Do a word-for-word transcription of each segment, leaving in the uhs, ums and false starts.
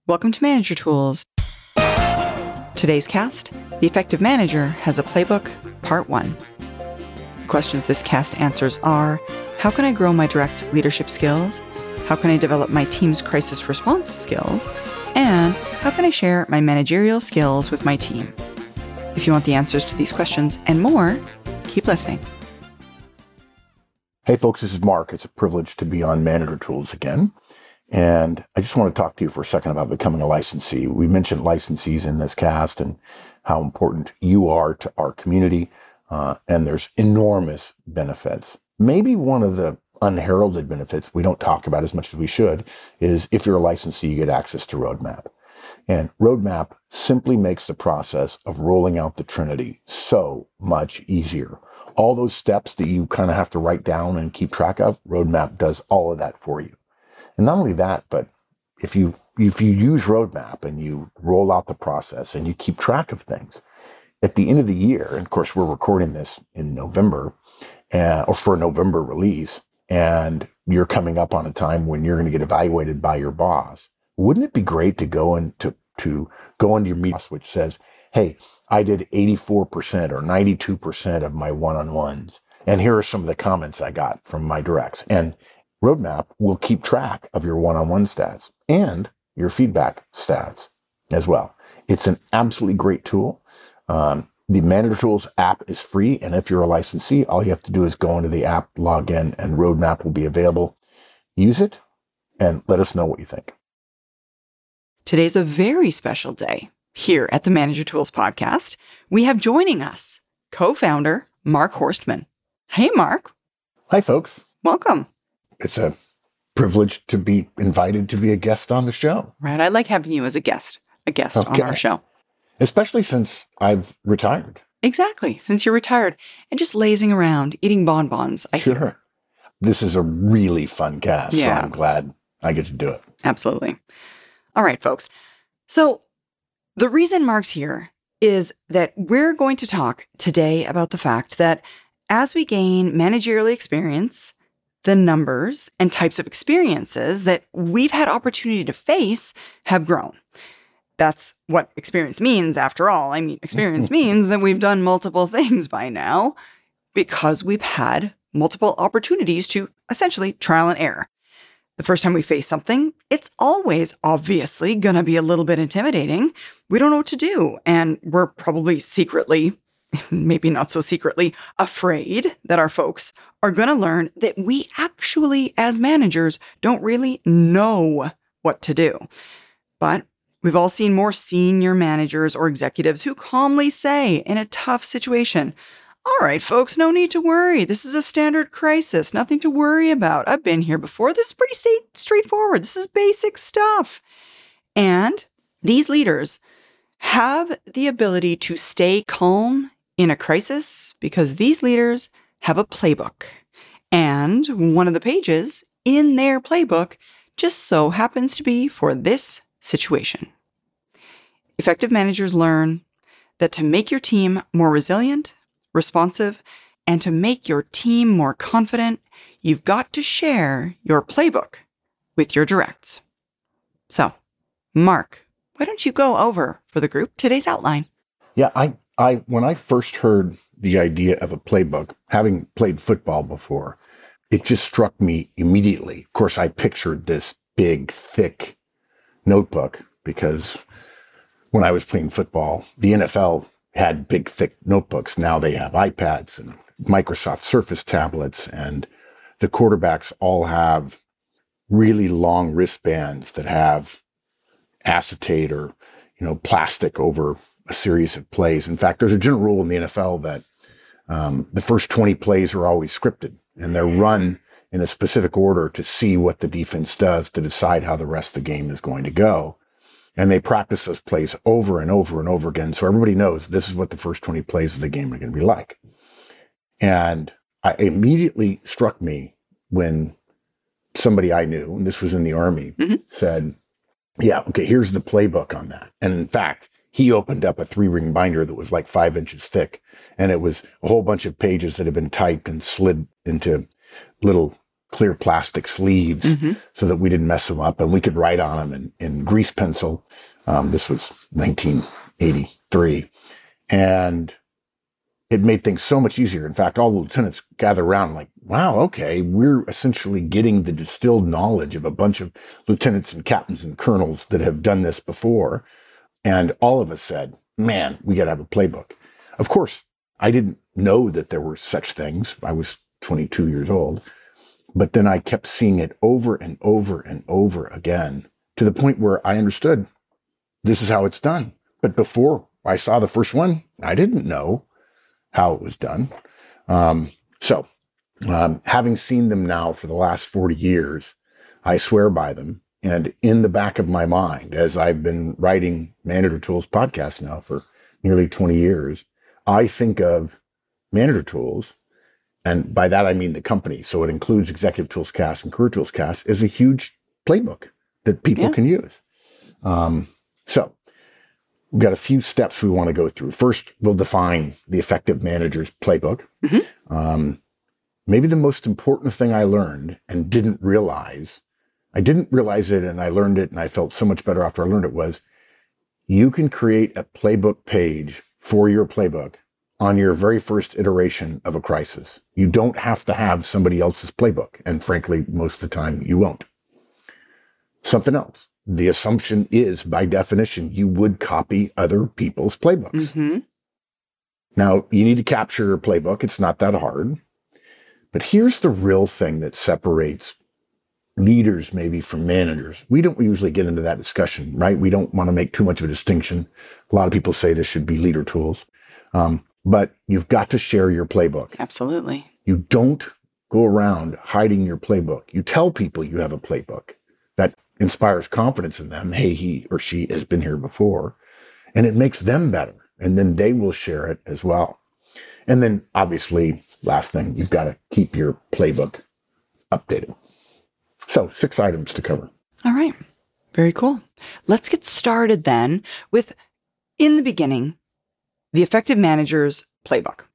Welcome to Manager Tools. Today's cast, The Effective Manager Has a Playbook, Part one. The questions this cast answers are, how can I grow my direct leadership skills? How can I develop my team's crisis response skills? And how can I share my managerial skills with my team? If you want the answers to these questions and more, keep listening. Hey folks, this is Mark. It's a privilege to be on Manager Tools again. And I just want to talk to you for a second about becoming a licensee. We mentioned licensees in this cast and how important you are to our community. Uh, and there's enormous benefits. Maybe one of the unheralded benefits we don't talk about as much as we should is if you're a licensee, you get access to Roadmap. And Roadmap simply makes the process of rolling out the Trinity so much easier. All those steps that you kind of have to write down and keep track of, Roadmap does all of that for you. And not only that, but if you if you use Roadmap and you roll out the process and you keep track of things, at the end of the year, and of course we're recording this in November, uh, or for a November release, and you're coming up on a time when you're going to get evaluated by your boss, wouldn't it be great to go into to go into your meeting, which says, hey, I did eighty-four percent or ninety-two percent of my one-on-ones. And here are some of the comments I got from my directs. And Roadmap will keep track of your one-on-one stats and your feedback stats as well. It's an absolutely great tool. Um, the Manager Tools app is free. And if you're a licensee, all you have to do is go into the app, log in, and Roadmap will be available. Use it and let us know what you think. Today's a very special day. Here at the Manager Tools podcast, we have joining us co-founder Mark Horstman. Hey, Mark. Hi, folks. Welcome. It's a privilege to be invited to be a guest on the show. Right. I like having you as a guest, a guest Okay. on our show. Especially since I've retired. Exactly. Since you're retired and just lazing around, eating bonbons. I Sure. hear. This is a really fun cast, Yeah. so I'm glad I get to do it. Absolutely. All right, folks. So the reason Mark's here is that we're going to talk today about the fact that as we gain managerial experience, the numbers and types of experiences that we've had opportunity to face have grown. That's what experience means, after all. I mean, experience means that we've done multiple things by now because we've had multiple opportunities to essentially trial and error. The first time we face something, it's always obviously going to be a little bit intimidating. We don't know what to do. And we're probably secretly, maybe not so secretly, afraid that our folks are going to learn that we actually, as managers, don't really know what to do. But we've all seen more senior managers or executives who calmly say in a tough situation, all right, folks, no need to worry. This is a standard crisis. Nothing to worry about. I've been here before. This is pretty sta- straightforward. This is basic stuff. And these leaders have the ability to stay calm in a crisis because these leaders have a playbook. And one of the pages in their playbook just so happens to be for this situation. Effective managers learn that to make your team more resilient, responsive, and to make your team more confident, you've got to share your playbook with your directs. So, Mark, why don't you go over for the group today's outline? Yeah, I, I when I first heard the idea of a playbook, having played football before, it just struck me immediately. Of course, I pictured this big, thick notebook because when I was playing football, the N F L had big, thick notebooks. Now they have iPads and Microsoft Surface tablets, and the quarterbacks all have really long wristbands that have acetate or, you know, plastic over a series of plays. In fact, there's a general rule in the N F L that um, the first twenty plays are always scripted, and they're run in a specific order to see what the defense does to decide how the rest of the game is going to go. And they practice those plays over and over and over again. So everybody knows this is what the first twenty plays of the game are going to be like. And I it immediately struck me when somebody I knew, and this was in the Army, mm-hmm. said, yeah, okay, here's the playbook on that. And in fact, he opened up a three ring binder that was like five inches thick. And it was a whole bunch of pages that had been typed and slid into little clear plastic sleeves Mm-hmm. so that we didn't mess them up, and we could write on them in, in grease pencil. Um, this was nineteen eighty-three. And it made things so much easier. In fact, all the lieutenants gathered around like, wow, okay, we're essentially getting the distilled knowledge of a bunch of lieutenants and captains and colonels that have done this before. And all of us said, man, we got to have a playbook. Of course, I didn't know that there were such things. I was twenty-two years old. But then I kept seeing it over and over and over again to the point where I understood this is how it's done. But before I saw the first one, I didn't know how it was done. Um, so um, having seen them now for the last forty years, I swear by them. And in the back of my mind, as I've been writing Manager Tools podcast now for nearly twenty years, I think of Manager Tools, and by that I mean the company, so it includes Executive Tools Cast and Career Tools Cast, as a huge playbook that people Yeah. can use. Um, so we've got a few steps we want to go through. First, we'll define the effective manager's playbook. Mm-hmm. Um, maybe the most important thing I learned and didn't realize, I didn't realize it and I learned it and I felt so much better after I learned it, was you can create a playbook page for your playbook on your very first iteration of a crisis. You don't have to have somebody else's playbook. And frankly, most of the time you won't. Something else. The assumption is, by definition, you would copy other people's playbooks. Mm-hmm. Now, you need to capture your playbook. It's not that hard. But here's the real thing that separates leaders maybe from managers. We don't usually get into that discussion, right? We don't want to make too much of a distinction. A lot of people say this should be leader tools. Um, but you've got to share your playbook. Absolutely. You don't go around hiding your playbook. You tell people you have a playbook. That inspires confidence in them. Hey, he or she has been here before. And it makes them better. And then they will share it as well. And then obviously, last thing, you've got to keep your playbook updated. So six items to cover. All right. Very cool. Let's get started then with, in the beginning, the Effective Manager's Playbook.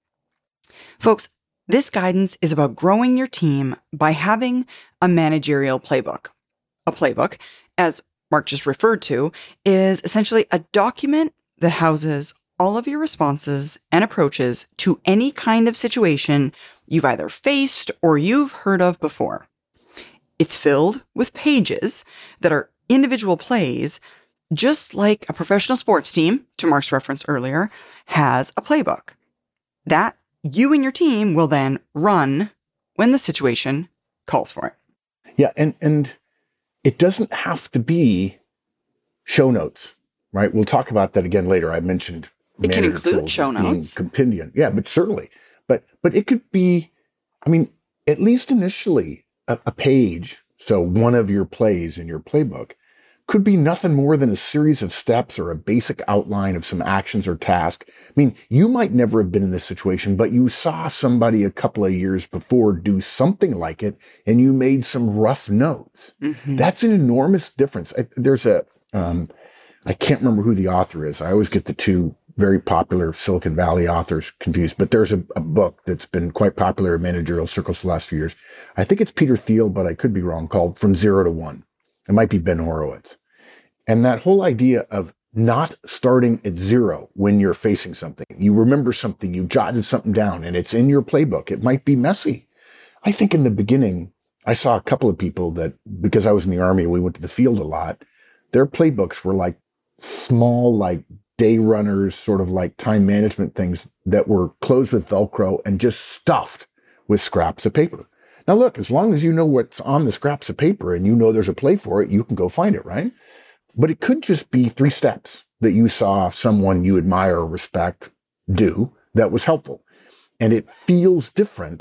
Folks, this guidance is about growing your team by having a managerial playbook. A playbook, as Mark just referred to, is essentially a document that houses all of your responses and approaches to any kind of situation you've either faced or you've heard of before. It's filled with pages that are individual plays, just like a professional sports team, to Mark's reference earlier, has a playbook that you and your team will then run when the situation calls for it. Yeah, and and it doesn't have to be show notes, right? We'll talk about that again later. I mentioned It can Manager include Tools show as being notes. compendium. Yeah, but certainly. But but it could be, I mean, at least initially, a, a page, so one of your plays in your playbook, could be nothing more than a series of steps or a basic outline of some actions or tasks. I mean, you might never have been in this situation, but you saw somebody a couple of years before do something like it, and you made some rough notes. Mm-hmm. That's an enormous difference. I, there's a, um, I can't remember who the author is. I always get the two very popular Silicon Valley authors confused, but there's a, a book that's been quite popular in managerial circles the last few years. I think it's Peter Thiel, but I could be wrong, called From Zero to One. It might be Ben Horowitz. And that whole idea of not starting at zero when you're facing something. You remember something, you jotted something down, and it's in your playbook. It might be messy. I think in the beginning, I saw a couple of people that, because I was in the Army, we went to the field a lot, their playbooks were like small, like day runners, sort of like time management things that were closed with Velcro and just stuffed with scraps of paper. Now look, as long as you know what's on the scraps of paper and you know there's a play for it, you can go find it, right? But it could just be three steps that you saw someone you admire or respect do that was helpful. And it feels different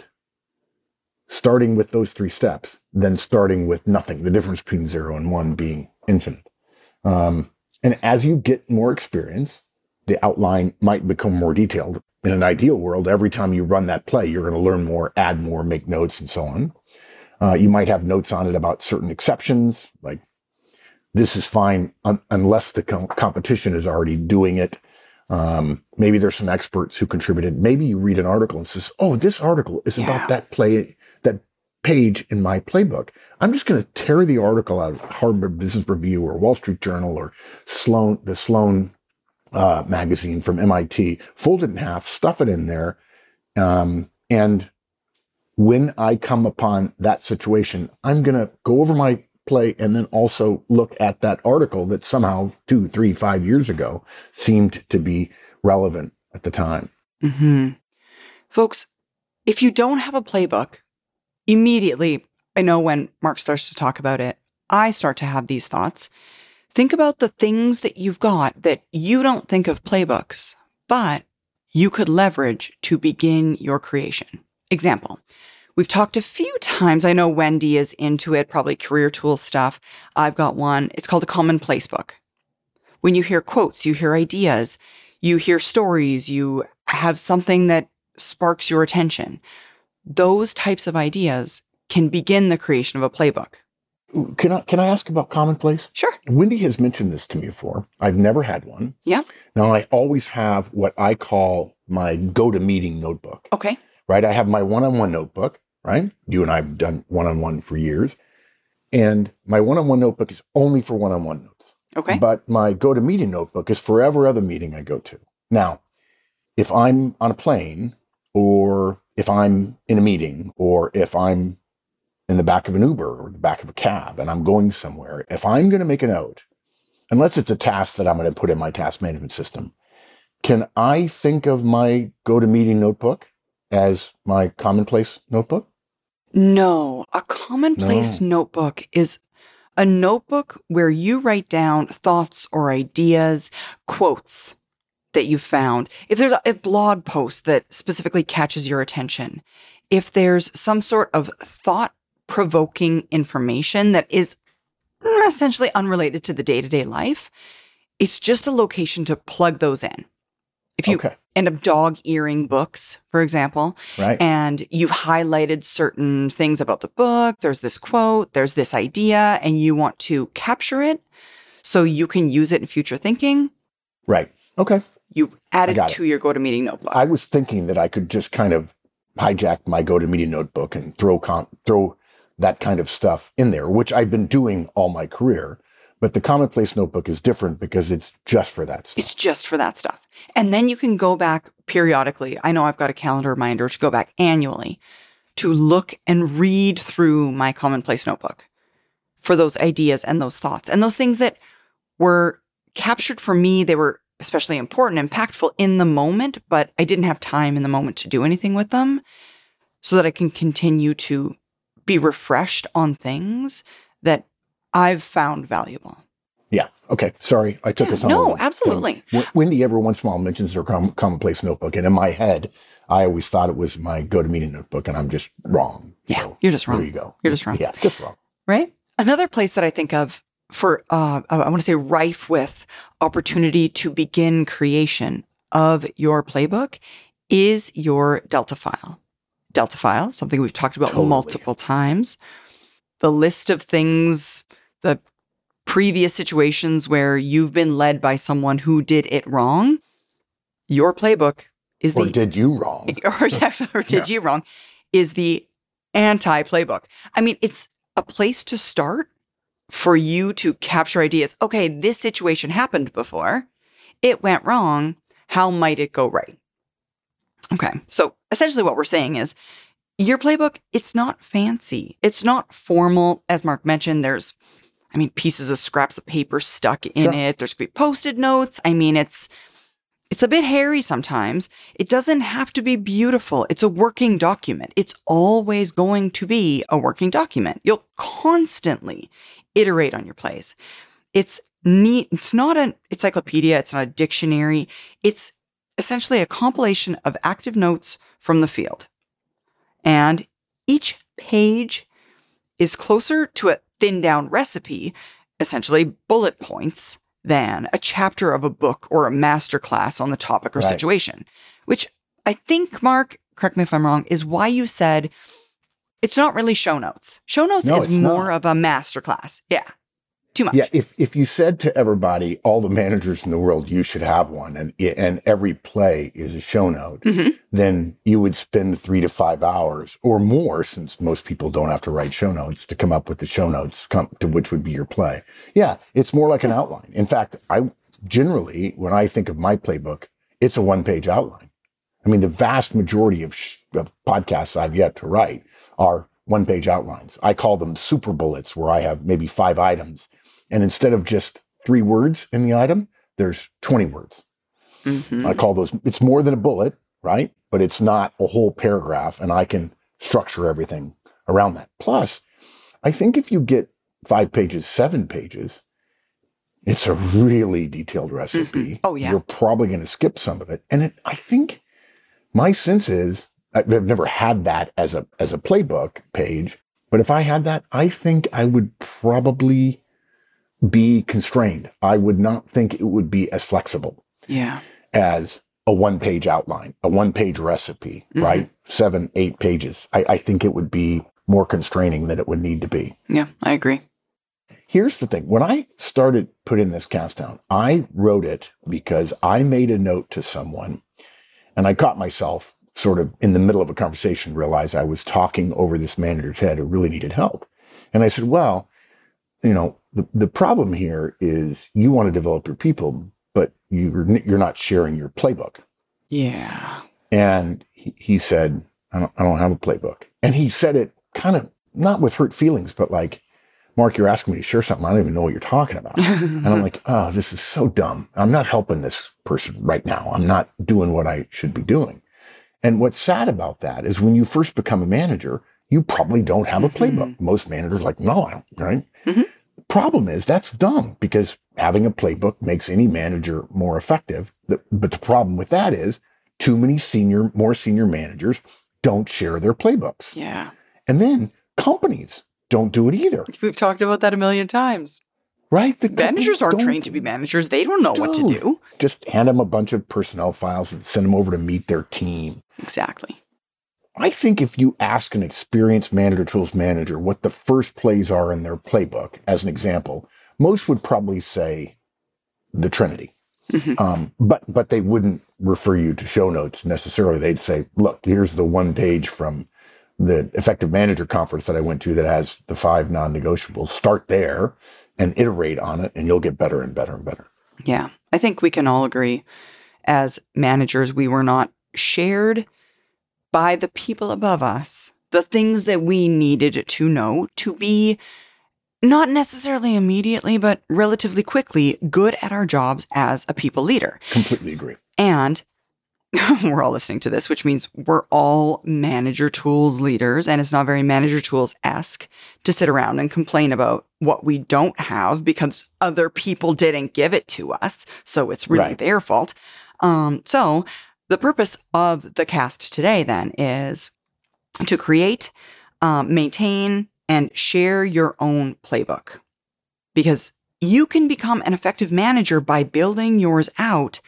starting with those three steps than starting with nothing, the difference between zero and one being infinite. Um, and as you get more experience, the outline might become more detailed. In an ideal world, every time you run that play, you're going to learn more, add more, make notes, and so on. Uh, you might have notes on it about certain exceptions, like this is fine un- unless the com- competition is already doing it. Um, maybe there's some experts who contributed. Maybe you read an article and says, oh, this article is Yeah. about that play, that page in my playbook, I'm just going to tear the article out of Harvard Business Review or Wall Street Journal or Sloan, the Sloan uh, magazine from M I T, fold it in half, stuff it in there. Um, and when I come upon that situation, I'm going to go over my play and then also look at that article that somehow two, three, five years ago seemed to be relevant at the time. Mm-hmm. Folks, if you don't have a playbook, immediately, I know when Mark starts to talk about it, I start to have these thoughts. Think about the things that you've got that you don't think of playbooks, but you could leverage to begin your creation. Example, we've talked a few times. I know Wendy is into it, probably career tool stuff. I've got one. It's called a commonplace book. When you hear quotes, you hear ideas, you hear stories, you have something that sparks your attention. Those types of ideas can begin the creation of a playbook. Can I can I ask about commonplace? Sure. Wendy has mentioned this to me before. I've never had one. Yeah. Now, I always have what I call my go-to-meeting notebook. Okay. Right? I have my one-on-one notebook, right? You and I have done one-on-one for years. And my one-on-one notebook is only for one-on-one notes. Okay. But my go-to-meeting notebook is for every other meeting I go to. Now, if I'm on a plane, or if I'm in a meeting, or if I'm in the back of an Uber or the back of a cab and I'm going somewhere, if I'm going to make a note, unless it's a task that I'm going to put in my task management system, can I think of my go-to-meeting notebook as my commonplace notebook? No, a commonplace No. notebook is a notebook where you write down thoughts or ideas, quotes that you found. If there's a, a blog post that specifically catches your attention, if there's some sort of thought-provoking information that is essentially unrelated to the day-to-day life, it's just a location to plug those in. If you Okay. end up dog-earing books, for example, Right. and you've highlighted certain things about the book, there's this quote, there's this idea, and you want to capture it so you can use it in future thinking, Right. Okay. you add I it got to your go-to-meeting notebook. I was thinking that I could just kind of hijack my go-to-meeting notebook and throw com- throw that kind of stuff in there, which I've been doing all my career. But the commonplace notebook is different because it's just for that stuff. It's just for that stuff. And then you can go back periodically. I know I've got a calendar reminder to go back annually to look and read through my commonplace notebook for those ideas and those thoughts and those things that were captured for me. They were especially important, impactful in the moment, but I didn't have time in the moment to do anything with them so that I can continue to be refreshed on things that I've found valuable. Yeah. Okay. Sorry. I took Yeah, us on. no, a- absolutely. W- Wendy every once in a while mentions her com- commonplace notebook. And in my head, I always thought it was my go-to-meeting notebook, and I'm just wrong. Yeah, So you're just wrong. There you go. You're just wrong. Yeah, just wrong. Right? Another place that I think of for, uh, I want to say rife with opportunity to begin creation of your playbook is your Delta file. Delta file, something we've talked about Totally. multiple times. The list of things, the previous situations where you've been led by someone who did it wrong. Your playbook is Or the did you wrong? or yes, or did you wrong, is the anti-playbook. I mean, it's a place to start for you to capture ideas. Okay, this situation happened before. It went wrong. How might it go right? Okay, so essentially what we're saying is your playbook, it's not fancy. It's not formal. As Mark mentioned, there's, I mean, pieces of scraps of paper stuck in Sure. it. There's going to be Post-it notes. I mean, it's It's a bit hairy sometimes. It doesn't have to be beautiful. It's a working document. It's always going to be a working document. You'll constantly iterate on your plays. It's neat. It's not an encyclopedia. It's not a dictionary. It's essentially a compilation of active notes from the field. And each page is closer to a thinned down recipe, essentially bullet points, than a chapter of a book or a masterclass on the topic or Right. situation, which I think, Mark, correct me if I'm wrong, is why you said it's not really show notes. Show notes No, is it's more not. of a masterclass. Yeah. too much. Yeah, if if you said to everybody, all the managers in the world, you should have one, and and every play is a show note, mm-hmm. then you would spend three to five hours or more, since most people don't have to write show notes, to come up with the show notes, come to which would be your play. Yeah, it's more like an outline. In fact, I generally, when I think of my playbook, it's a one-page outline. I mean, the vast majority of, sh- of podcasts I've yet to write are one-page outlines. I call them super bullets, where I have maybe five items. And instead of just three words in the item, there's twenty words. Mm-hmm. I call those, it's more than a bullet, right? But it's not a whole paragraph, and I can structure everything around that. Plus, I think if you get five pages, seven pages, it's a really detailed recipe. Mm-hmm. Oh, yeah. You're probably going to skip some of it. And it, I think my sense is, I've never had that as a as a playbook page, but if I had that, I think I would probably be constrained. I would not think it would be as flexible yeah. as a one-page outline, a one-page recipe, mm-hmm. right? Seven, eight pages. I, I think it would be more constraining than it would need to be. Yeah, I agree. Here's the thing. When I started putting this cast down, I wrote it because I made a note to someone, and I caught myself sort of in the middle of a conversation, realize I was talking over this manager's head who really needed help. And I said, well, you know, the, the problem here is you want to develop your people, but you're, you're not sharing your playbook. Yeah. And he, he said, I don't, I don't have a playbook. And he said it kind of not with hurt feelings, but like, Mark, you're asking me to share something I don't even know what you're talking about. And I'm like, oh, this is so dumb. I'm not helping this person right now. I'm not doing what I should be doing. And what's sad about that is when you first become a manager, you probably don't have a playbook. Mm-hmm. Most managers are like, no, I don't, right? Mm-hmm. The problem is that's dumb, because having a playbook makes any manager more effective. But the problem with that is too many senior, more senior managers don't share their playbooks. Yeah. And then companies don't do it either. We've talked about that a million times. Right? The managers aren't trained to be managers. They don't know Dude, what to do. Just hand them a bunch of personnel files and send them over to meet their team. Exactly. I think if you ask an experienced manager tools manager what the first plays are in their playbook, as an example, most would probably say the Trinity. Mm-hmm. Um, but but they wouldn't refer you to show notes necessarily. They'd say, look, here's the one page from the Effective Manager Conference that I went to that has the five non-negotiables. Start there and iterate on it, and you'll get better and better and better. Yeah. I think we can all agree as managers, we were not shared by the people above us the things that we needed to know to be not necessarily immediately, but relatively quickly good at our jobs as a people leader. Completely agree. And we're all listening to this, which means we're all manager tools leaders, and it's not very manager tools-esque to sit around and complain about what we don't have because other people didn't give it to us, so it's really Right. their fault. Um, so the purpose of the cast today then is to create, um, maintain, and share your own playbook, because you can become an effective manager by building yours out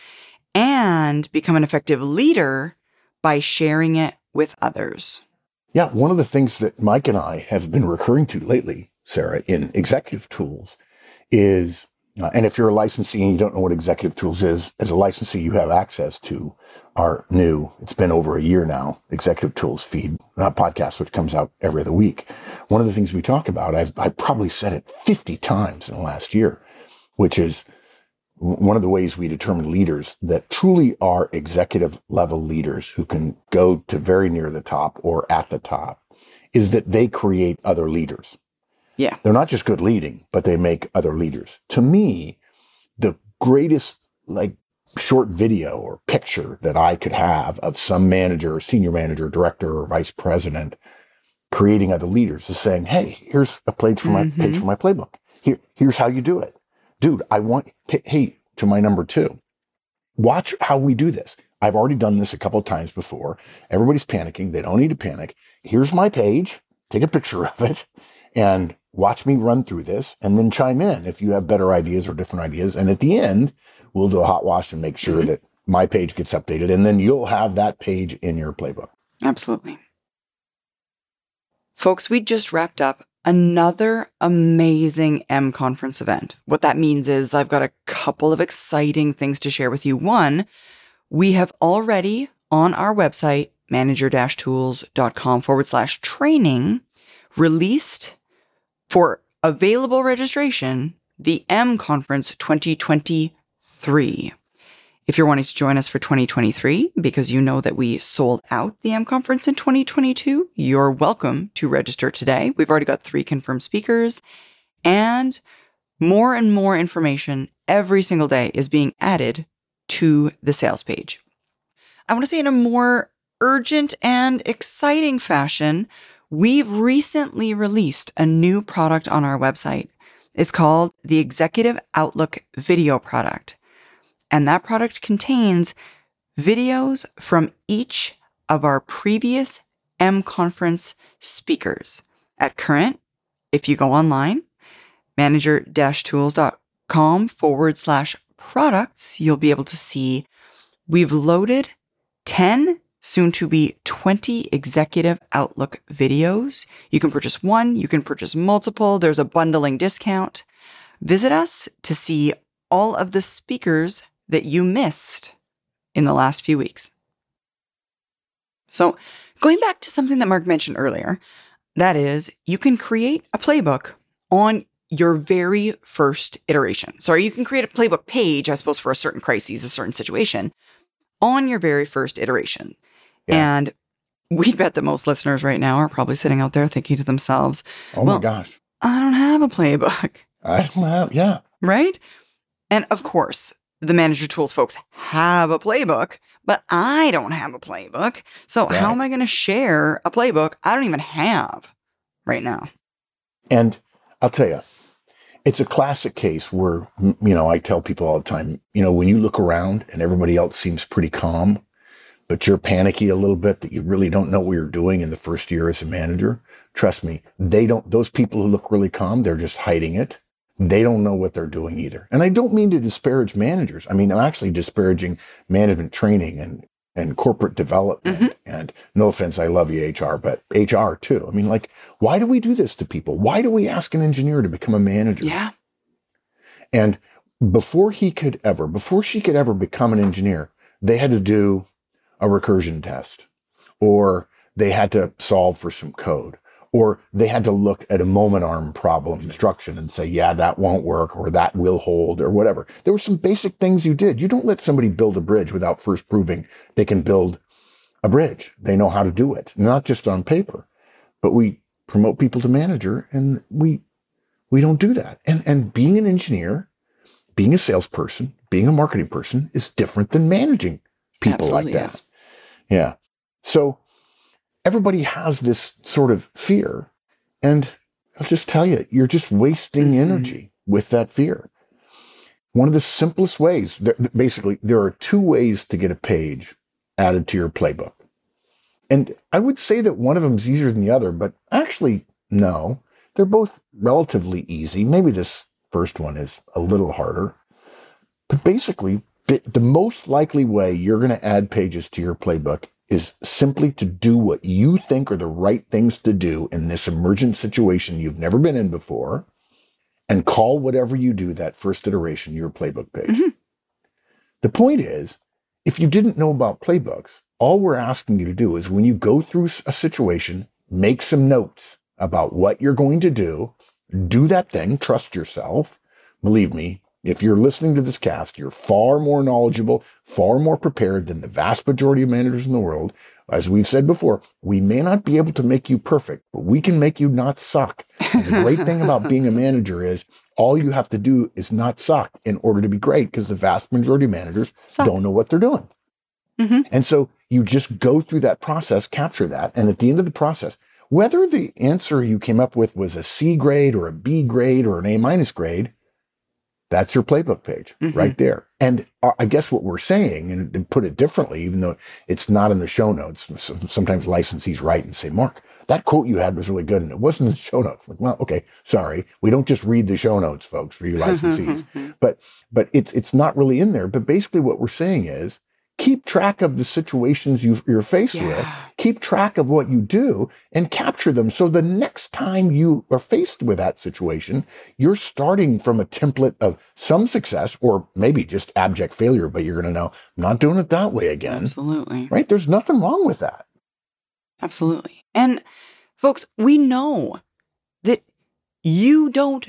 and become an effective leader by sharing it with others. Yeah, one of the things that Mike and I have been recurring to lately, Sarah, in Executive Tools is, uh, and if you're a licensee and you don't know what Executive Tools is, as a licensee, you have access to our new, it's been over a year now, Executive Tools feed, uh, podcast, which comes out every other week. One of the things we talk about, I've, I've probably said it fifty times in the last year, which is one of the ways we determine leaders that truly are executive level leaders who can go to very near the top or at the top is that they create other leaders. Yeah. They're not just good leading, but they make other leaders. To me, the greatest like short video or picture that I could have of some manager, or senior manager, director, or vice president creating other leaders is saying, hey, here's a page for my Mm-hmm. page for my playbook. Here, here's how you do it. Dude, I want, hey, to my number two, watch how we do this. I've already done this a couple of times before. Everybody's panicking. They don't need to panic. Here's my page. Take a picture of it and watch me run through this and then chime in if you have better ideas or different ideas. And at the end, we'll do a hot wash and make sure mm-hmm. that my page gets updated. And then you'll have that page in your playbook. Absolutely. Folks, we just wrapped up another amazing M Conference event. What that means is I've got a couple of exciting things to share with you. One, we have already on our website, manager-tools.com forward slash training, released for available registration, the M Conference twenty twenty-three. If you're wanting to join us for twenty twenty-three, because you know that we sold out the M Conference in twenty twenty-two, you're welcome to register today. We've already got three confirmed speakers, and more and more information every single day is being added to the sales page. I want to say in a more urgent and exciting fashion, we've recently released a new product on our website. It's called the Executive Outlook Video Product. And that product contains videos from each of our previous M Conference speakers. At current, if you go online, manager-tools.com forward slash products, you'll be able to see we've loaded ten, soon to be twenty Executive Outlook videos. You can purchase one, you can purchase multiple. There's a bundling discount. Visit us to see all of the speakers that you missed in the last few weeks. So going back to something that Mark mentioned earlier, that is, you can create a playbook on your very first iteration. Sorry, you can create a playbook page, I suppose, for a certain crisis, a certain situation, on your very first iteration. Yeah. And we bet that most listeners right now are probably sitting out there thinking to themselves, oh well, my gosh, I don't have a playbook. I don't have, yeah. Right? And of course, the Manager Tools folks have a playbook, but I don't have a playbook. So right. How am I going to share a playbook I don't even have right now? And I'll tell you, it's a classic case where, you know, I tell people all the time, you know, when you look around and everybody else seems pretty calm, but you're panicky a little bit that you really don't know what you're doing in the first year as a manager, trust me, they don't, those people who look really calm, they're just hiding it. They don't know what they're doing either. And I don't mean to disparage managers. I mean, I'm actually disparaging management training and, and corporate development. Mm-hmm. And no offense, I love you, H R, but H R too. I mean, like, why do we do this to people? Why do we ask an engineer to become a manager? Yeah. And before he could ever, before she could ever become an engineer, they had to do a recursion test, or they had to solve for some code, or they had to look at a moment arm problem instruction and say, yeah, that won't work, or that will hold, or whatever. There were some basic things you did. You don't let somebody build a bridge without first proving they can build a bridge. They know how to do it, not just on paper. But we promote people to manager, and we we don't do that. And and being an engineer, being a salesperson, being a marketing person is different than managing people Absolutely, like that. Yes. Yeah. So everybody has this sort of fear. And I'll just tell you, you're just wasting mm-hmm. energy with that fear. One of the simplest ways, there, basically, there are two ways to get a page added to your playbook. And I would say that one of them is easier than the other, but actually, no. They're both relatively easy. Maybe this first one is a little harder. But basically, the most likely way you're going to add pages to your playbook is simply to do what you think are the right things to do in this emergent situation you've never been in before, and call whatever you do that first iteration your playbook page. Mm-hmm. The point is, if you didn't know about playbooks, all we're asking you to do is when you go through a situation, make some notes about what you're going to do, do that thing, trust yourself. Believe me, if you're listening to this cast, you're far more knowledgeable, far more prepared than the vast majority of managers in the world. As we've said before, we may not be able to make you perfect, but we can make you not suck. And the great thing about being a manager is all you have to do is not suck in order to be great, because the vast majority of managers suck. Don't know what they're doing. Mm-hmm. And so you just go through that process, capture that, and at the end of the process, whether the answer you came up with was a C grade or a B grade or an A minus grade, that's your playbook page mm-hmm. right there. And I guess what we're saying, and to put it differently, even though it's not in the show notes, sometimes licensees write and say, Mark, that quote you had was really good, and it wasn't in the show notes. Like, well, okay, sorry. We don't just read the show notes, folks, for you licensees. but but it's it's not really in there. But basically what we're saying is, keep track of the situations you you're faced Yeah. with, keep track of what you do, and capture them. So the next time you are faced with that situation, you're starting from a template of some success or maybe just abject failure, but you're going to know, I'm not doing it that way again. Absolutely. Right? There's nothing wrong with that. Absolutely. And folks, we know that you don't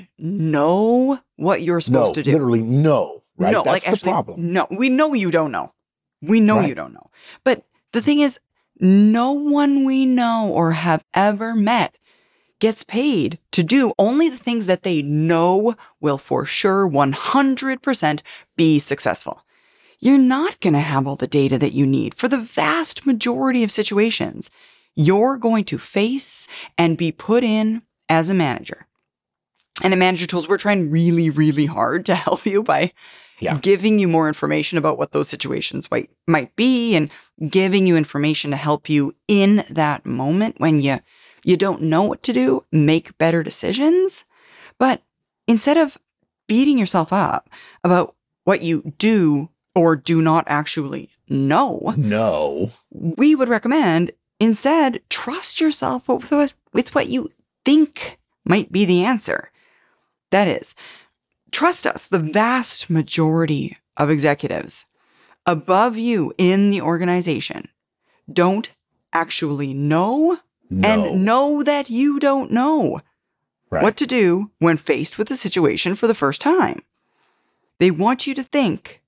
know what you're supposed no, to do. Literally no. Right? No, That's like the actually, problem. no, we know you don't know. We know Right. you don't know. But the thing is, no one we know or have ever met gets paid to do only the things that they know will for sure one hundred percent be successful. You're not going to have all the data that you need for the vast majority of situations you're going to face and be put in as a manager. And at Manager Tools, we're trying really, really hard to help you by Yeah. giving you more information about what those situations might, might be and giving you information to help you in that moment when you, you don't know what to do, make better decisions. But instead of beating yourself up about what you do or do not actually know, No. we would recommend instead trust yourself with, with what you think might be the answer. That is, trust us, the vast majority of executives above you in the organization don't actually know No. and know that you don't know Right. what to do when faced with a situation for the first time. They want you to think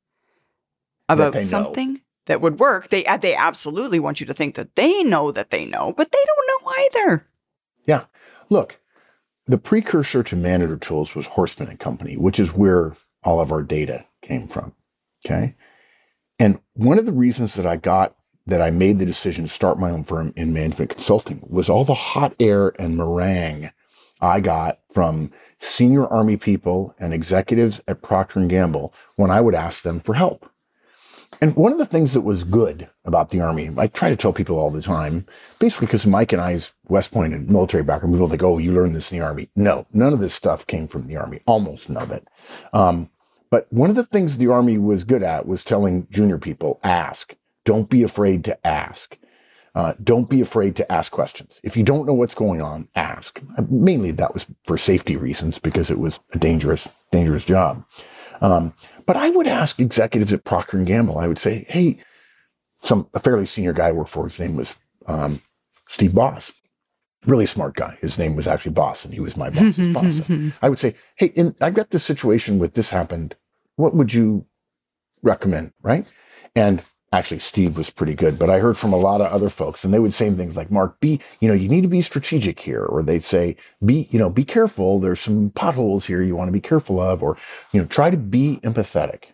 about they know. something that would work. They, they absolutely want you to think that they know that they know, but they don't know either. Yeah. Look, the precursor to Manager Tools was Horstman and Company, which is where all of our data came from. Okay. And one of the reasons that I got that I made the decision to start my own firm in management consulting was all the hot air and meringue I got from senior Army people and executives at Procter and Gamble when I would ask them for help. And one of the things that was good about the Army, I try to tell people all the time, basically because Mike and I's West Point and military background, people think, oh, you learned this in the Army. No, none of this stuff came from the Army, almost none of it. Um, but one of the things the Army was good at was telling junior people, ask. Don't be afraid to ask. Uh, don't be afraid to ask questions. If you don't know what's going on, ask. Mainly that was for safety reasons because it was a dangerous, dangerous job. Um, but I would ask executives at Procter and Gamble, I would say, hey, some a fairly senior guy I worked for, his name was um, Steve Boss. Really smart guy. His name was actually Boss, and he was my boss's boss. So I would say, hey, in, I've got this situation with this happened. What would you recommend, right? And actually, Steve was pretty good, but I heard from a lot of other folks, and they would say things like, Mark, be, you know, you need to be strategic here. Or they'd say, be, you know, be careful. There's some potholes here you want to be careful of, or, you know, try to be empathetic.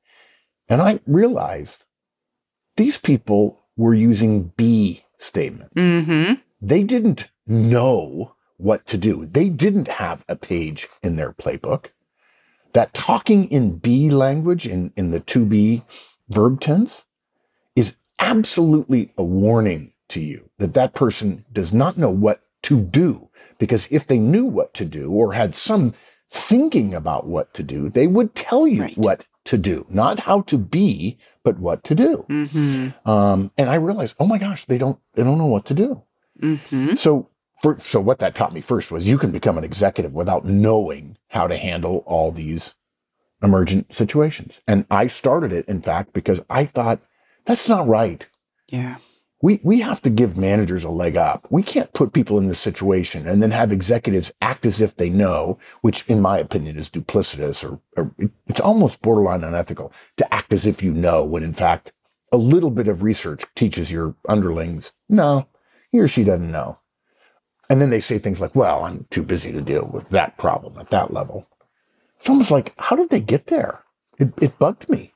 And I realized these people were using be statements. Mm-hmm. They didn't know what to do. They didn't have a page in their playbook. That talking in be language, in, in the to be verb tense, is absolutely a warning to you that that person does not know what to do. Because if they knew what to do or had some thinking about what to do, they would tell you Right. what to do, not how to be, but what to do. Mm-hmm. Um, and I realized, oh my gosh, they don't, they don't know what to do. Mm-hmm. So, for, so what that taught me first was you can become an executive without knowing how to handle all these emergent situations. And I started it, in fact, because I thought that's not right. Yeah. We we have to give managers a leg up. We can't put people in this situation and then have executives act as if they know, which in my opinion is duplicitous or, or it's almost borderline unethical to act as if you know when in fact a little bit of research teaches your underlings, no, he or she doesn't know. And then they say things like, well, I'm too busy to deal with that problem at that level. It's almost like, how did they get there? It, it bugged me.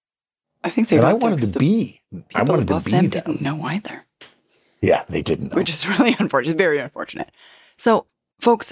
I think they And got I there wanted 'cause to the be. I people wanted to above be them them. didn't know either, Yeah, they didn't know. which is really unfortunate. Very unfortunate. So, folks,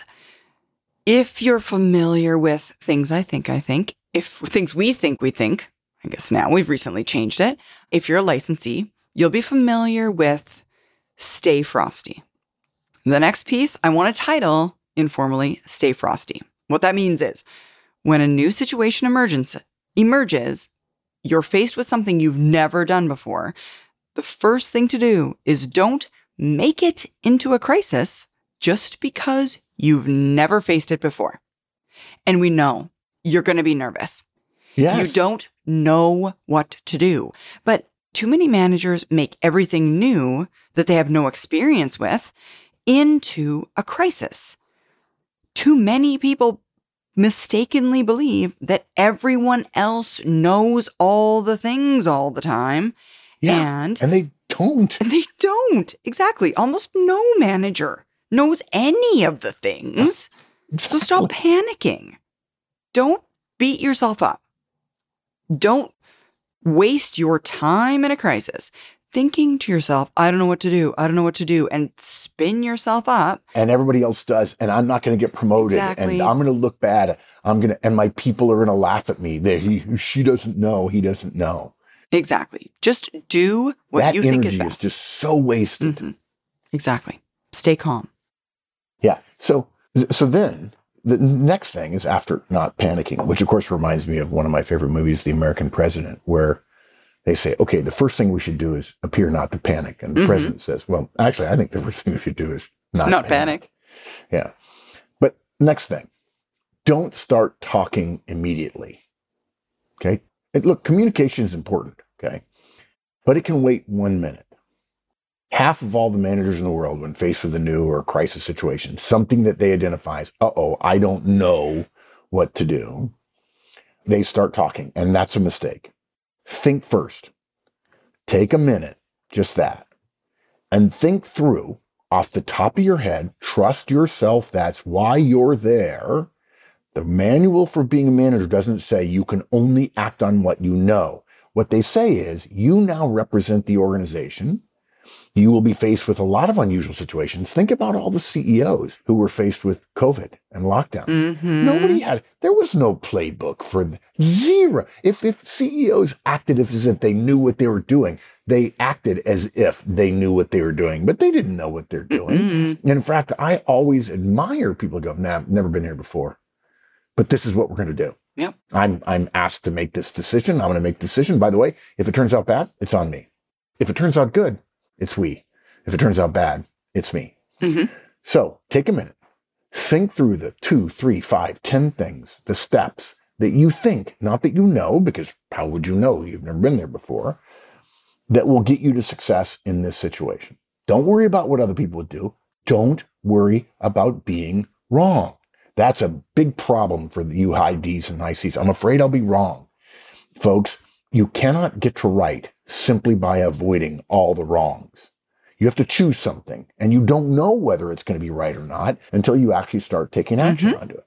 if you're familiar with things I think I think, if things we think we think, I guess now we've recently changed it. If you're a licensee, you'll be familiar with Stay Frosty. The next piece I want to title informally Stay Frosty. What that means is when a new situation emergence, emerges, you're faced with something you've never done before, the first thing to do is don't make it into a crisis just because you've never faced it before. And we know you're going to be nervous. Yes. You don't know what to do. But too many managers make everything new that they have no experience with into a crisis. Too many people mistakenly believe that everyone else knows all the things all the time. Yeah, And, and they don't. and they don't. Exactly. Almost no manager knows any of the things. So stop panicking. Don't beat yourself up. Don't waste your time in a crisis thinking to yourself, I don't know what to do. I don't know what to do. And spin yourself up. And everybody else does. And I'm not going to get promoted. Exactly. And I'm going to look bad. I'm going to, and my people are going to laugh at me. They, he, she doesn't know. He doesn't know. Exactly. Just do what that you think is energy best. is just so wasted. Mm-hmm. Exactly. Stay calm. Yeah. So, so then the next thing is after not panicking, which of course reminds me of one of my favorite movies, The American President, where they say, okay, the first thing we should do is appear not to panic. And the mm-hmm. president says, well, actually, I think the first thing we should do is not, not panic. panic. Yeah. But next thing, don't start talking immediately. Okay. And look, communication is important. Okay. But it can wait one minute. Half of all the managers in the world, when faced with a new or crisis situation, something that they identify as, uh-oh, I don't know what to do, they start talking. And that's a mistake. Think first. Take a minute, just that, and think through off the top of your head. Trust yourself. That's why you're there. The manual for being a manager doesn't say you can only act on what you know. What they say is you now represent the organization. You will be faced with a lot of unusual situations. Think about all the C E Os who were faced with COVID and lockdowns. Mm-hmm. Nobody had, there was no playbook for the, zero. If, if C E Os acted as if they knew what they were doing, they acted as if they knew what they were doing, but they didn't know what they're doing. Mm-hmm. And in fact, I always admire people who go, nah, I've never been here before, but this is what we're going to do. Yep. I'm, I'm asked to make this decision. I'm going to make the decision. By the way, if it turns out bad, it's on me. If it turns out good, it's we. If it turns out bad, it's me. Mm-hmm. So take a minute. Think through the two, three, five, ten things, the steps that you think, not that you know, because how would you know? You've never been there before, that will get you to success in this situation. Don't worry about what other people would do. Don't worry about being wrong. That's a big problem for you high D's and high C's. I'm afraid I'll be wrong. Folks, you cannot get to right simply by avoiding all the wrongs. You have to choose something, and you don't know whether it's going to be right or not until you actually start taking action mm-hmm. onto it.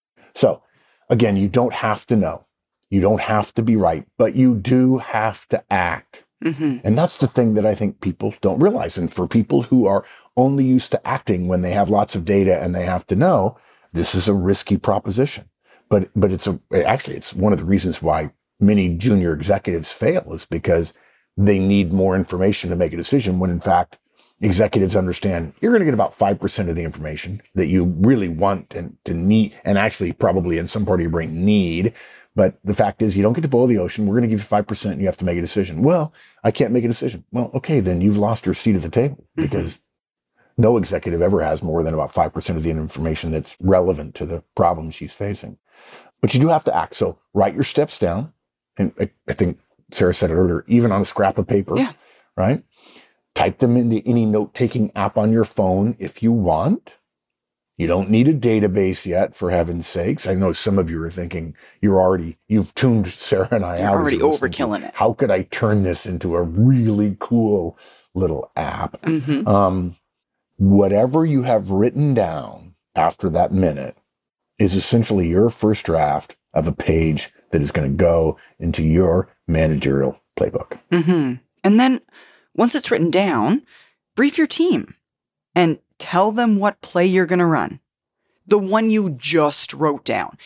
So, again, you don't have to know. You don't have to be right, but you do have to act. Mm-hmm. And that's the thing that I think people don't realize. And for people who are only used to acting when they have lots of data and they have to know, this is a risky proposition. But but it's a actually, it's one of the reasons why many junior executives fail is because they need more information to make a decision when in fact executives understand you're going to get about five percent of the information that you really want and to need, and actually probably in some part of your brain need. But the fact is you don't get to boil the ocean. We're going to give you five percent and you have to make a decision. Well, I can't make a decision. Well, okay, then you've lost your seat at the table because mm-hmm. no executive ever has more than about five percent of the information that's relevant to the problem she's facing. But you do have to act. So write your steps down. And I, I think Sarah said it earlier, even on a scrap of paper, yeah. right? Type them into any note-taking app on your phone if you want. You don't need a database yet, for heaven's sakes. I know some of you are thinking you're already, you've tuned Sarah and I you're out. You're already overkilling it. How could I turn this into a really cool little app? Mm-hmm. Um, whatever you have written down after that minute is essentially your first draft of a page that is going to go into your managerial playbook. Mm-hmm. And then once it's written down, brief your team and tell them what play you're going to run. The one you just wrote down.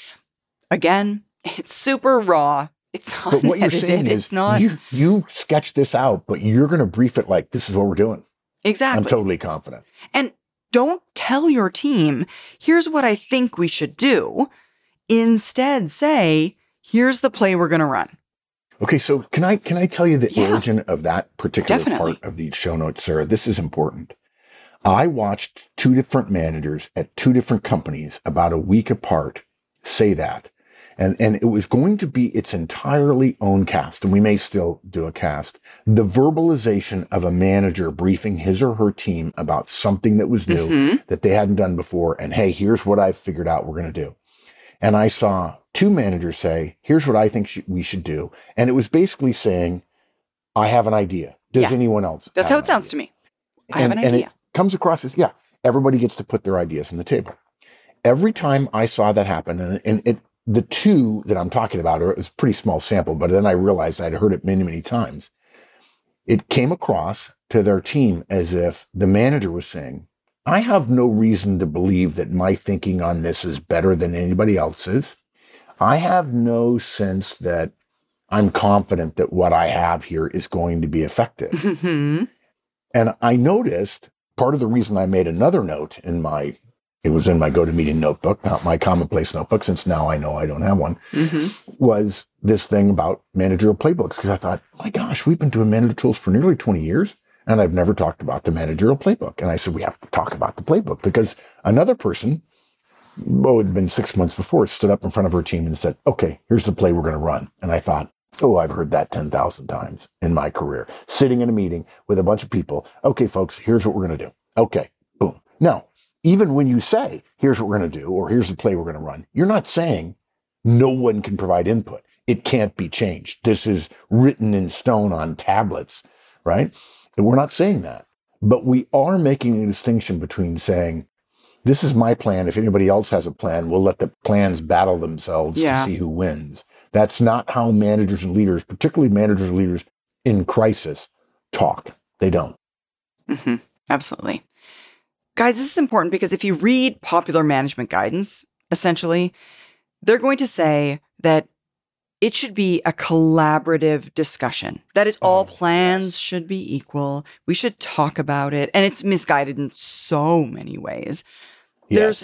Again, it's super raw. It's unedited. But what you're saying it's is not... you, you sketch this out, but you're going to brief it like this is what we're doing. Exactly. I'm totally confident. And don't tell your team, here's what I think we should do. Instead, say, here's the play we're going to run. Okay, so can I can I tell you the Yeah. origin of that particular Definitely. part of the show notes, Sarah? This is important. I watched two different managers at two different companies about a week apart say that. And, and it was going to be its entirely own cast, and we may still do a cast. The verbalization of a manager briefing his or her team about something that was new Mm-hmm. that they hadn't done before. And hey, here's what I've figured out we're going to do. And I saw two managers say, here's what I think sh- we should do. And it was basically saying, I have an idea. Does Yeah. anyone else? That's have how an it sounds idea? to me. I have And, an and idea. it comes across as, yeah, everybody gets to put their ideas on the table. Every time I saw that happen, and, and it, the two that I'm talking about are, it was a pretty small sample, but then I realized I'd heard it many, many times. It came across to their team as if the manager was saying, I have no reason to believe that my thinking on this is better than anybody else's. I have no sense that I'm confident that what I have here is going to be effective. Mm-hmm. And I noticed part of the reason I made another note in my, it was in my GoToMeeting notebook, not my commonplace notebook, since now I know I don't have one, Mm-hmm. was this thing about managerial playbooks. Because I thought, my gosh, we've been doing manager tools for nearly twenty years, and I've never talked about the managerial playbook. And I said, we have to talk about the playbook, because another person, oh, it had been six months before, stood up in front of her team and said, okay, here's the play we're going to run. And I thought, oh, I've heard that ten thousand times in my career, sitting in a meeting with a bunch of people. Okay, folks, here's what we're going to do. Okay, boom. Now, even when you say, here's what we're going to do, or here's the play we're going to run, you're not saying no one can provide input. It can't be changed. This is written in stone on tablets, right? And we're not saying that. But we are making a distinction between saying, this is my plan. If anybody else has a plan, we'll let the plans battle themselves Yeah. to see who wins. That's not how managers and leaders, particularly managers and leaders in crisis, talk. They don't. Mm-hmm. Absolutely. Guys, this is important because if you read popular management guidance, essentially, they're going to say that it should be a collaborative discussion. That is, all Oh, plans yes. should be equal. We should talk about it. And it's misguided in so many ways. There's Yes.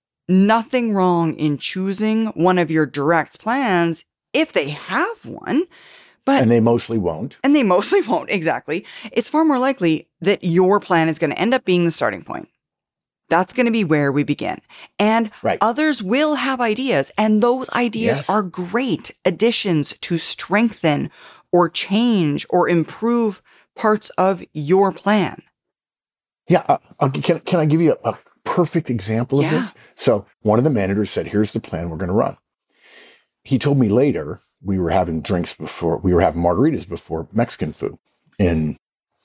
nothing wrong in choosing one of your directs plans if they have one, but And they mostly won't. and they mostly won't, exactly. It's far more likely that your plan is going to end up being the starting point. That's going to be where we begin. And Right. others will have ideas, and those ideas Yes. are great additions to strengthen or change or improve parts of your plan. Yeah. Uh, I'll, can, can I give you a, a perfect example of Yeah. this? So one of the managers said, here's the plan we're going to run. He told me later, we were having drinks before, we were having margaritas before Mexican food in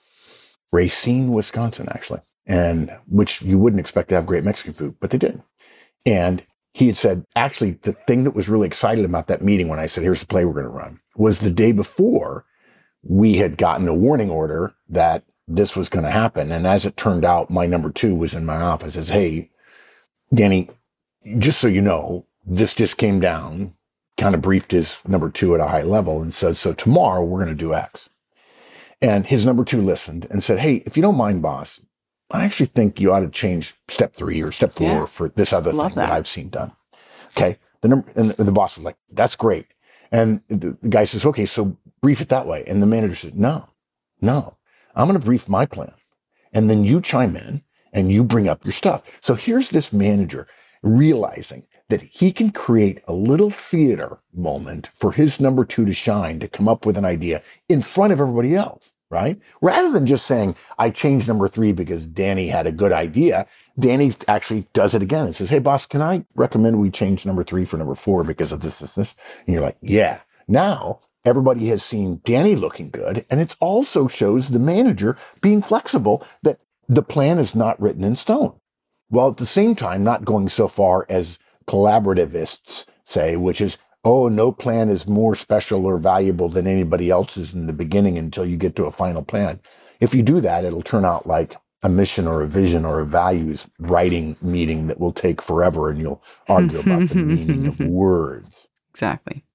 Racine, Wisconsin, actually. And which you wouldn't expect to have great Mexican food, but they did. And he had said, actually, the thing that was really excited about that meeting when I said, here's the play we're going to run, was the day before we had gotten a warning order that this was going to happen. And as it turned out, my number two was in my office. Says, hey, Danny, just so you know, this just came down, kind of briefed his number two at a high level and says, so tomorrow we're going to do X. And his number two listened and said, hey, if you don't mind, boss, I actually think you ought to change step three or step four Yeah. for this other Love thing that. that. I've seen done. Okay. The number, and the boss was like, that's great. And the, the guy says, okay, so brief it that way. And the manager said, no, no, I'm going to brief my plan. And then you chime in and you bring up your stuff. So here's this manager realizing that he can create a little theater moment for his number two to shine, to come up with an idea in front of everybody else. Right? Rather than just saying, I changed number three because Danny had a good idea, Danny actually does it again and says, hey, boss, can I recommend we change number three for number four because of this, this, this? And you're like, yeah. Now everybody has seen Danny looking good. And it also shows the manager being flexible, that the plan is not written in stone. While at the same time, not going so far as collaborativists say, which is, oh, no plan is more special or valuable than anybody else's in the beginning until you get to a final plan. If you do that, it'll turn out like a mission or a vision or a values writing meeting that will take forever, and you'll argue about the meaning of words. Exactly.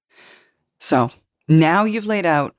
So now you've laid out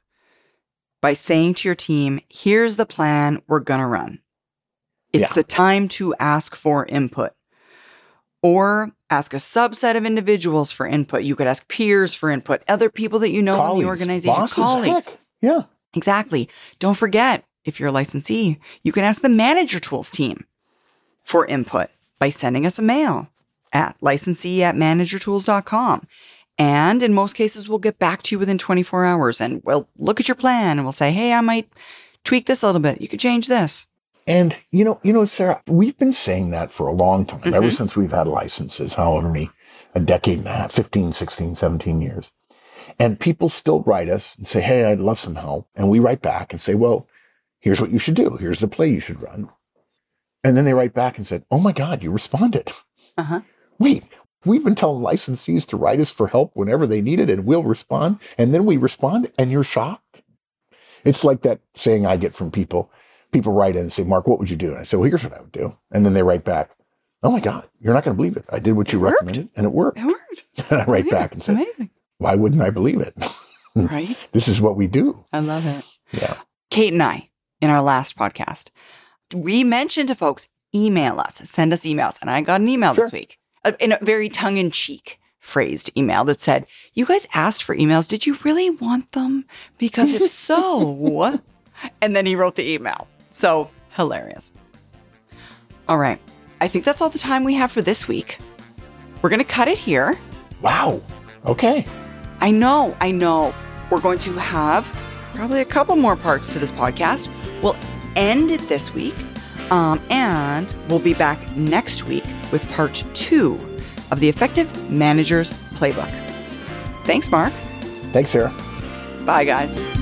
by saying to your team, here's the plan we're going to run. It's Yeah. the time to ask for input. Or ask a subset of individuals for input. You could ask peers for input, other people that you know colleagues, in the organization, bosses, colleagues. Heck, yeah. Exactly. Don't forget, if you're a licensee, you can ask the Manager Tools team for input by sending us a mail at licensee at manager tools dot com. And in most cases, we'll get back to you within twenty-four hours and we'll look at your plan and we'll say, hey, I might tweak this a little bit. You could change this. And, you know, you know, Sarah, we've been saying that for a long time, Mm-hmm. ever since we've had licenses, however many, a decade and a half, fifteen, sixteen, seventeen years. And people still write us and say, hey, I'd love some help. And we write back and say, well, here's what you should do. Here's the play you should run. And then they write back and said, oh my God, you responded. Uh-huh. Wait, we've been telling licensees to write us for help whenever they need it and we'll respond. And then we respond and you're shocked. It's like that saying I get from people. People write in and say, Mark, what would you do? And I say, well, here's what I would do. And then they write back, oh my God, you're not going to believe it. I did what you It worked. recommended and it worked. It worked. And I write Yeah, back and it's say, amazing. why wouldn't I believe it? Right? This is what we do. I love it. Yeah. Kate and I, in our last podcast, we mentioned to folks, email us, send us emails. And I got an email Sure. this week, a, in a very tongue-in-cheek phrased email that said, you guys asked for emails. Did you really want them? Because if so, and then he wrote the email. So hilarious. All right. I think that's all the time we have for this week. We're going to cut it here. Wow. Okay. I know, I know. We're going to have probably a couple more parts to this podcast. We'll end it this week, um, and we'll be back next week with part two of the Effective Managers Playbook. Thanks, Mark. Thanks, Sarah. Bye, guys.